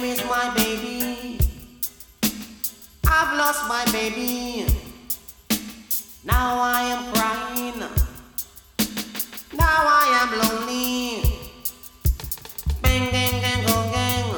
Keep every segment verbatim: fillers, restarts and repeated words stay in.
is my baby? I've lost my baby. Now I am crying. Now I am lonely. Bang, gang, gang, gong, gang.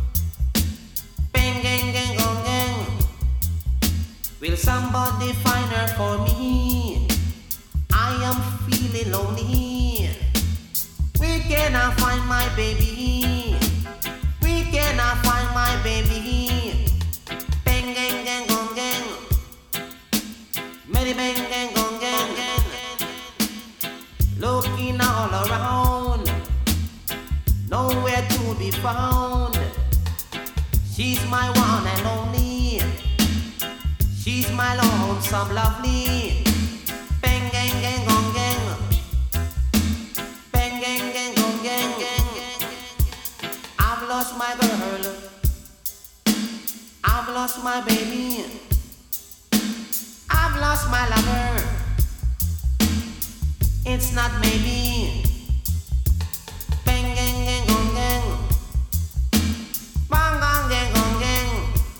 Bang, gang, gang, gong, gang. Will somebody find her for me? I am feeling lonely. We cannot find my baby. We cannot find my baby. Bang, gang, gang, gong, gang. Many bang, gang, gong, gang. Looking all around, nowhere to be found. She's my one and only. She's my lonesome lovely. Bang, gang, gang, gong, gang. Bang, gang, gang, gong, gang. I've lost my girl. I've lost my baby. I've lost my lover. It's not maybe. Bang, gang, gang, gong, gang. Bang, gang, gang, gong, gang.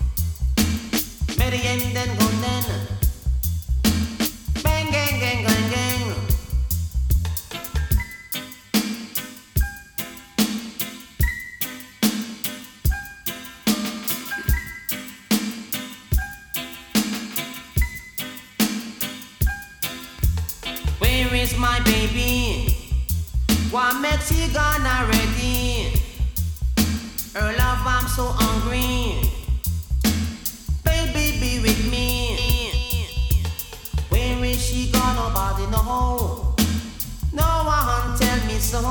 Mary and then gong, then. Bang, gang, gang, gang, gang. Where is my baby? What makes she gone already? Her love, I'm so hungry. Baby, be with me. Where is she gone? Nobody know. No one tell me so.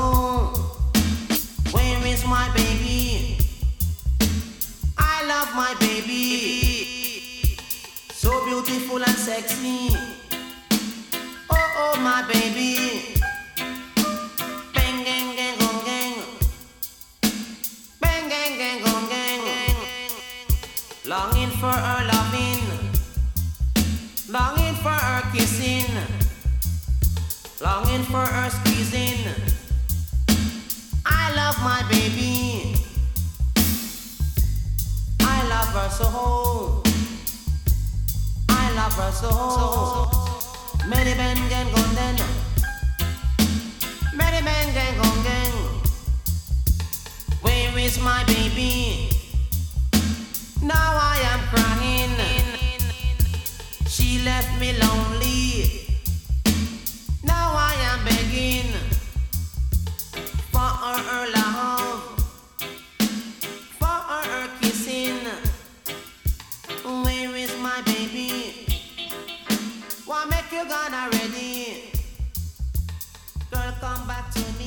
Where is my baby? I love my baby. So beautiful and sexy. Oh, oh, my baby. Bang, gang, gang, gong, gang. Bang, gang, gang, gong, gang. Longing for her loving. Longing for her kissing. Longing for her squeezing. I love my baby. I love her so. I love her so. Many men gang gong den. Many men gang gong gang. Where is my baby? Now I am crying. She left me lonely. Now I am begging for her, her love, for her, her kissing. Where is my baby? Why make you gone already? Girl, come back to me.